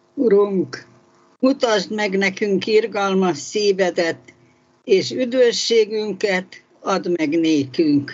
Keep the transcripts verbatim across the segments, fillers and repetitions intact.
Urunk, mutasd meg nekünk irgalmas szívedet, és üdvösségünket add meg nékünk.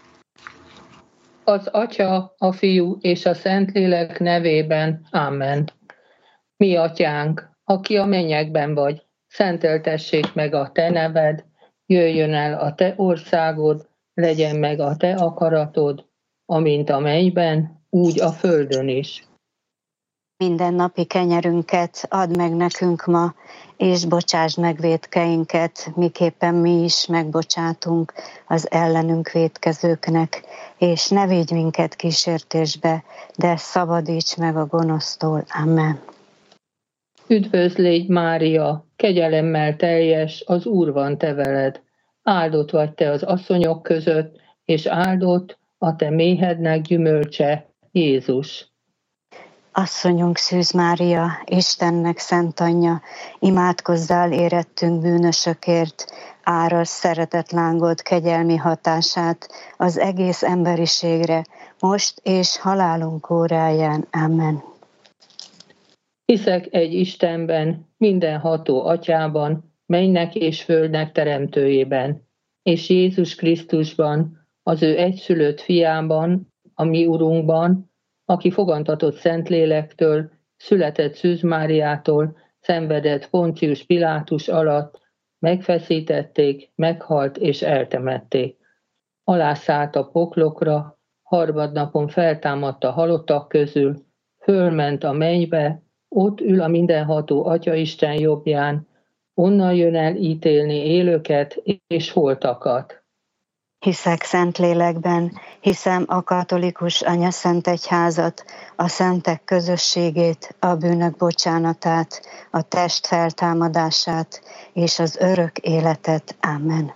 Az Atya, a Fiú és a Szentlélek nevében. Amen. Mi Atyánk, aki a mennyekben vagy, szenteltessék meg a Te neved, jöjjön el a Te országod, legyen meg a Te akaratod, amint a mennyben, úgy a földön is. Mindennapi kenyerünket add meg nekünk ma, és bocsáss meg vétkeinket, miképpen mi is megbocsátunk az ellenünk vétkezőknek, és ne vigy minket kísértésbe, de szabadíts meg a gonosztól. Amen. Üdvözl légy, Mária, kegyelemmel teljes, az Úr van te veled. Áldott vagy te az asszonyok között, és áldott a te méhednek gyümölcse, Jézus. Asszonyunk Szűz Mária, Istennek szent anyja, imádkozzál érettünk bűnösökért, árasz szeretetlángod kegyelmi hatását az egész emberiségre, most és halálunk óráján. Amen. Hiszek egy Istenben, mindenható Atyában, mennynek és földnek teremtőjében, és Jézus Krisztusban, az ő egyszülött fiában, a mi Urunkban, aki fogantatott Szentlélektől, született Szűz Máriától, szenvedett Poncius Pilátus alatt, megfeszítették, meghalt és eltemették. Alászállt a poklokra, harmadnapon feltámadt a halottak közül, fölment a mennybe, ott ül a mindenható Atyaisten jobbján, onnan jön el ítélni élőket és holtakat. Hiszek Szentlélekben, hiszem a katolikus anyaszentegyházat, a szentek közösségét, a bűnök bocsánatát, a test feltámadását és az örök életet. Amen.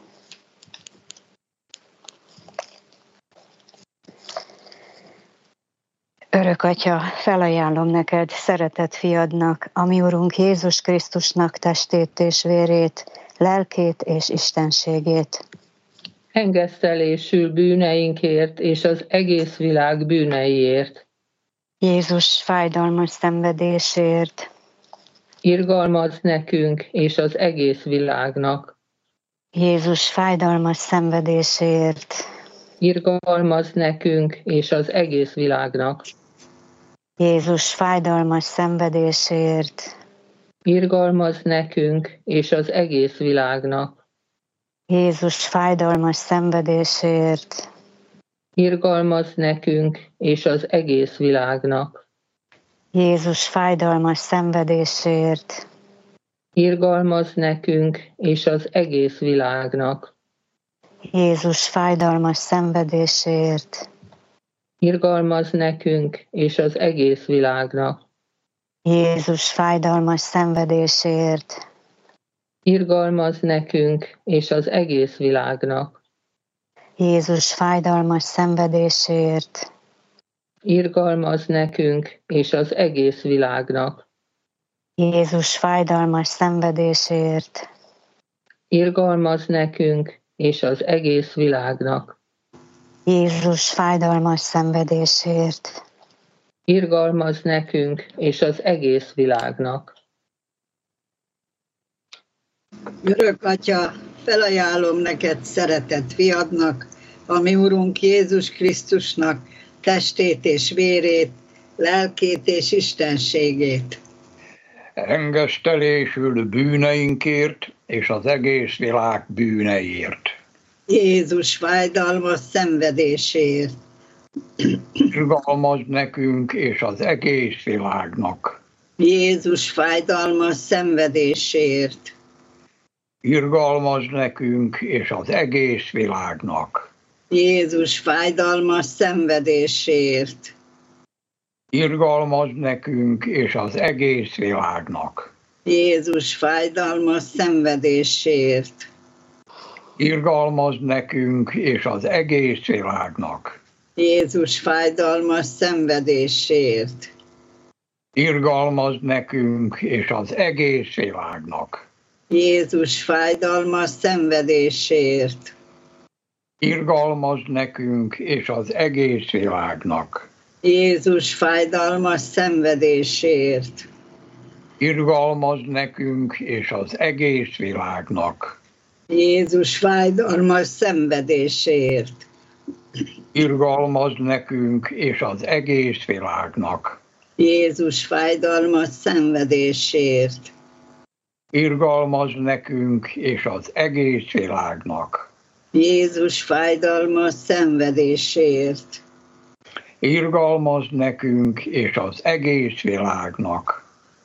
Örök Atya, felajánlom neked, szeretett fiadnak, a mi Urunk Jézus Krisztusnak testét és vérét, lelkét és istenségét. Engesztelésül bűneinkért és az egész világ bűneiért. Jézus fájdalmas szenvedésért. Irgalmazz nekünk és az egész világnak. Jézus fájdalmas szenvedésért. Irgalmazz nekünk és az egész világnak. Jézus fájdalmas szenvedésért. Irgalmazz nekünk és az egész világnak. Jézus fájdalmas szenvedésért. Irgalmazz nekünk és az egész világnak. Jézus fájdalmas szenvedésért. Irgalmazz nekünk és az egész világnak. Jézus fájdalmas szenvedésért. Irgalmazz nekünk és az egész világnak. Jézus fájdalmas szenvedésért. Irgalmazz nekünk és az egész világnak. Jézus fájdalmas szenvedésért. Irgalmazz nekünk és az egész világnak. Jézus fájdalmas szenvedésért. Irgalmazz nekünk és az egész világnak. Jézus fájdalmas szenvedésért. Irgalmazz nekünk és az egész világnak. Örök Atya, felajánlom neked, szeretett fiadnak, a mi Urunk Jézus Krisztusnak testét és vérét, lelkét és istenségét. Engesztelésül bűneinkért és az egész világ bűneiért. Jézus fájdalmas szenvedéséért. Irgalmazz nekünk és az egész világnak. Jézus fájdalmas szenvedéséért. Irgalmazz nekünk és az egész világnak. Jézus fájdalmas szenvedéséért. Irgalmazz nekünk és az egész világnak. Jézus fájdalmas szenvedéséért. Irgalmazz nekünk és az egész világnak. Jézus fájdalmas szenvedéséért. Irgalmazz nekünk és az egész világnak. Jézus fájdalmas szenvedéséért. Irgalmazz nekünk és az egész világnak. Jézus fájdalmas szenvedéséért. Irgalmaz nekünk és az egész világnak. Jézus fájdalmas szenvedéséért. Irgalmaz nekünk és az egész világnak. Jézus fájdalmas szenvedéséért. Irgalmaz nekünk és az egész világnak. Jézus fájdalmas szenvedéséért. Irgalmaz nekünk és az egész világnak.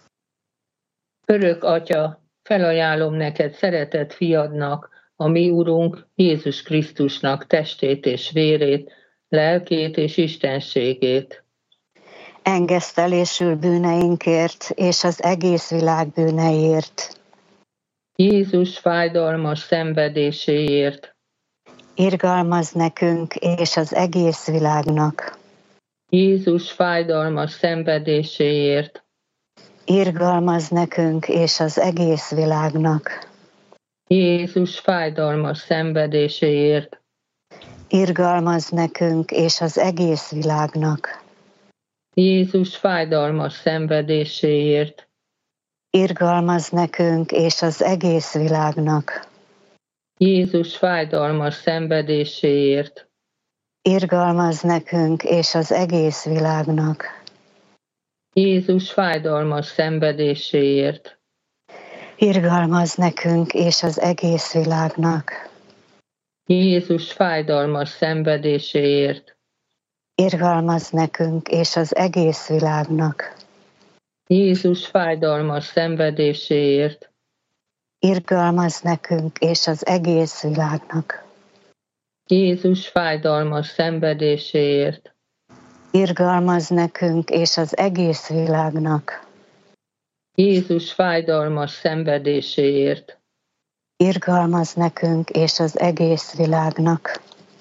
Örök Atya, felajánlom neked szeretett fiadnak, a mi Urunk Jézus Krisztusnak testét és vérét, lelkét és istenségét. Engesztelésül bűneinkért és az egész világ bűneiért. Jézus fájdalmas szenvedéséért. Irgalmaz nekünk és az egész világnak. Jézus fájdalmas szenvedéséért. Irgalmaz nekünk és az egész világnak. Jézus fájdalmas szenvedéséért. Irgalmaz nekünk és az egész világnak. Jézus fájdalmas szenvedéséért. Irgalmaz nekünk és az egész világnak. Jézus fájdalmas szenvedéséért. Irgalmaz nekünk és az egész világnak. Jézus fájdalmas szenvedéséért. Irgalmaz nekünk és az egész világnak. Jézus fájdalmas szenvedéséért. Irgalmaz nekünk és az egész világnak. Jézus fájdalmas szenvedéséért. Irgalmaz nekünk és az egész világnak. Jézus fájdalmas szenvedéséért. Irgalmaz nekünk és az egész világnak. Jézus fájdalmas szenvedéséért. Irgalmaz nekünk és az egész világnak.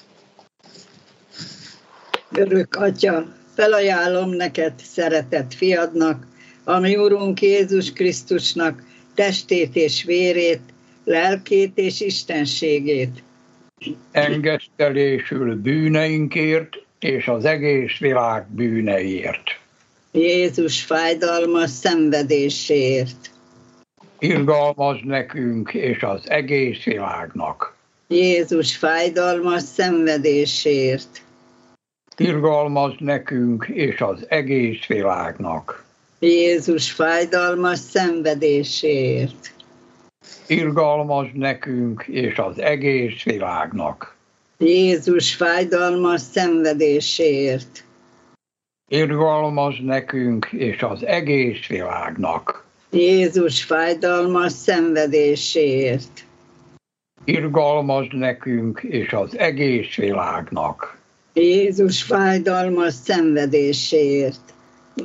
Örök Atya, felajánlom neked szeretett fiadnak, a mi Urunk Jézus Krisztusnak testét és vérét, lelkét és istenségét. Engesztelésül bűneinkért és az egész világ bűneiért. Jézus fájdalmas szenvedéséért. Irgalmaz nekünk és az egész világnak. Jézus fájdalmas szenvedéséért. Irgalmaz nekünk és az egész világnak. Jézus fájdalmas szenvedéséért. Irgalmaz nekünk és az egész világnak. Jézus fájdalmas szenvedéséért. Irgalmaz nekünk és az egész világnak. Jézus fájdalmas szenvedéséért. Irgalmaz nekünk és az egész világnak. Jézus fájdalmas szenvedéséért.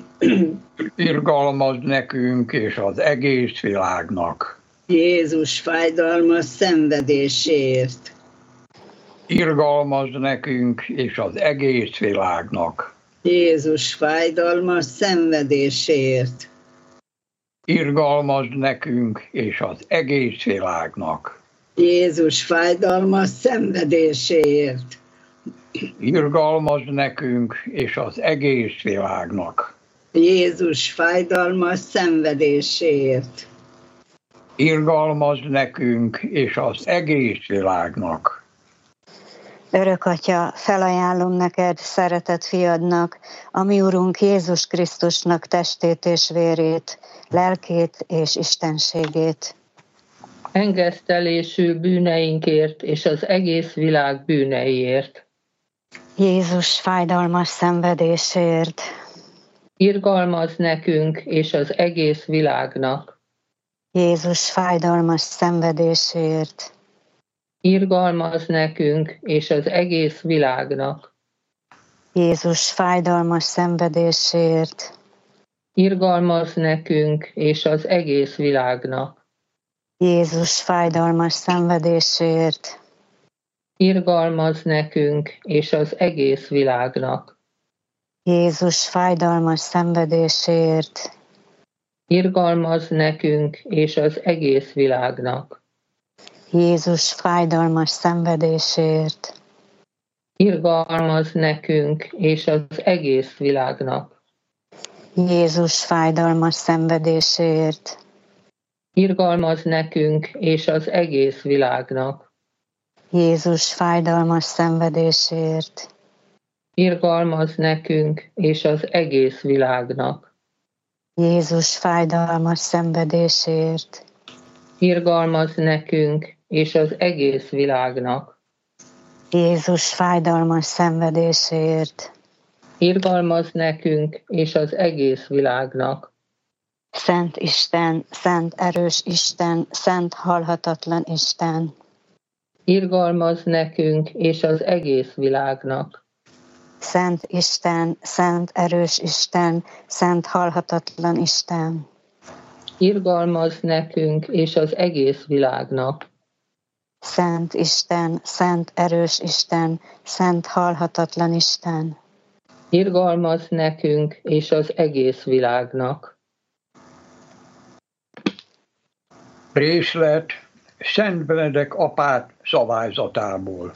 Irgalmaz nekünk és az egész világnak. Jézus fájdalmas szenvedéséért. Irgalmaz nekünk és az egész világnak. Jézus fájdalmas szenvedéséért. Irgalmaz nekünk és az egész világnak. Jézus fájdalmas szenvedéséért. Irgalmaz nekünk és az egész világnak. Jézus fájdalmas szenvedéséért. Irgalmaz nekünk és az egész világnak. Örök Atya, felajánlom neked, szeretett fiadnak, a mi Urunk Jézus Krisztusnak testét és vérét, lelkét és istenségét. Engesztelésű bűneinkért és az egész világ bűneiért. Jézus fájdalmas szenvedéséért. Irgalmaz nekünk és az egész világnak. Jézus fájdalmas szenvedéséért. Irgalmaz nekünk és az egész világnak. Jézus fájdalmas szenvedéséért. Irgalmaz nekünk és az egész világnak. Jézus fájdalmas szenvedéséért. Irgalmaz nekünk és az egész világnak. Jézus fájdalmas szenvedéséért. Irgalmaz nekünk és az egész világnak. Jézus fájdalmas szenvedéséért. Irgalmaz nekünk és az egész világnak. Jézus fájdalmas szenvedéséért. Irgalmaz nekünk és az egész világnak. Jézus fájdalmas szenvedéséért. Irgalmaz nekünk és az egész világnak. Jézus fájdalmas szenvedéséért. Irgalmaz nekünk és az egész világnak. Jézus fájdalmas szenvedéséért. Irgalmaz nekünk és az egész világnak. Szent Isten, szent erős Isten, szent halhatatlan Isten. Irgalmaz nekünk és az egész világnak. Szent Isten, szent erős Isten, szent halhatatlan Isten. Irgalmaz nekünk és az egész világnak. Szent Isten, szent erős Isten, szent halhatatlan Isten. Irgalmaz nekünk és az egész világnak. Részlet Szent Benedek apát szabályzatából.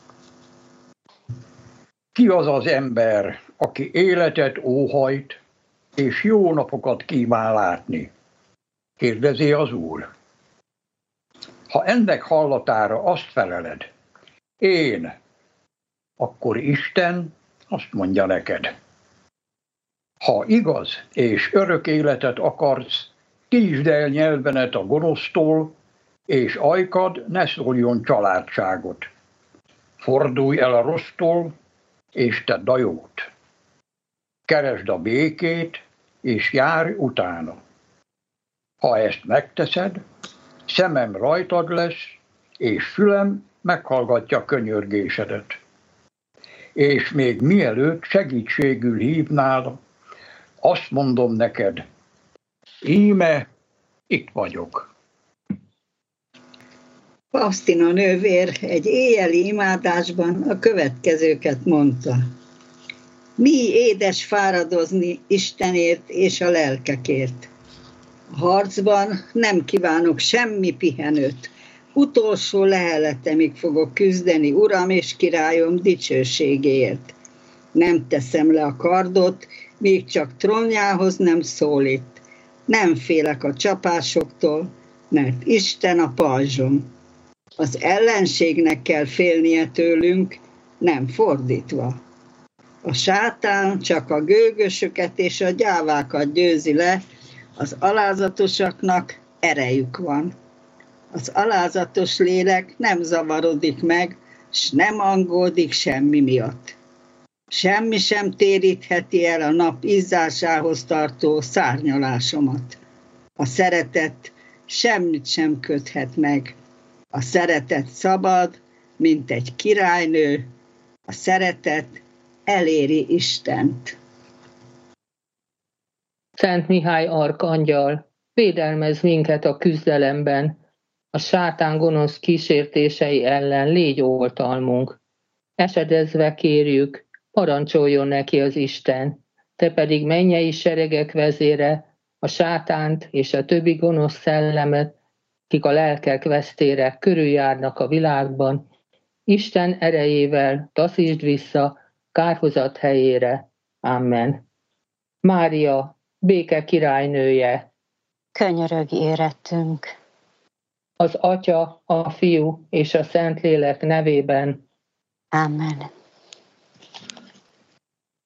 Ki az az ember, aki életet óhajt, és jó napokat kíván látni? Kérdezi az Úr. Ha ennek hallatára azt feleled, én, akkor Isten azt mondja neked. Ha igaz és örök életet akarsz, tízd el nyelvenet a gonosztól, és ajkad ne szóljon családságot. Fordulj el a rossztól, és tedd a jót. Keresd a békét, és járj utána. Ha ezt megteszed, szemem rajtad lesz, és fülem meghallgatja könyörgésedet. És még mielőtt segítségül hívnál, azt mondom neked, íme itt vagyok. Faustina nővér egy éjjeli imádásban a következőket mondta. Mi édes fáradozni Istenért és a lelkekért. A harcban nem kívánok semmi pihenőt. Utolsó leheletemig fogok küzdeni, Uram és Királyom dicsőségéért. Nem teszem le a kardot, míg csak trónjához nem szólít. Nem félek a csapásoktól, mert Isten a pajzsom. Az ellenségnek kell félnie tőlünk, nem fordítva. A sátán csak a gőgösöket és a gyávákat győzi le, az alázatosaknak erejük van. Az alázatos lélek nem zavarodik meg, s nem aggódik semmi miatt. Semmi sem térítheti el a nap izzásához tartó szárnyalásomat. A szeretet semmit sem köthet meg. A szeretet szabad, mint egy királynő, a szeretet eléri Istent. Szent Mihály arkangyal, védelmezz minket a küzdelemben, a sátán gonosz kísértései ellen légy oltalmunk. Esedezve kérjük, parancsoljon neki az Isten, te pedig mennyei seregek vezére, a sátánt és a többi gonosz szellemet, kik a lelkek vesztére körüljárnak a világban, Isten erejével taszítsd vissza kárhozat helyére. Amen. Mária, béke királynője, Könyörögj érettünk. az Atya, a Fiú és a Szentlélek nevében. Amen.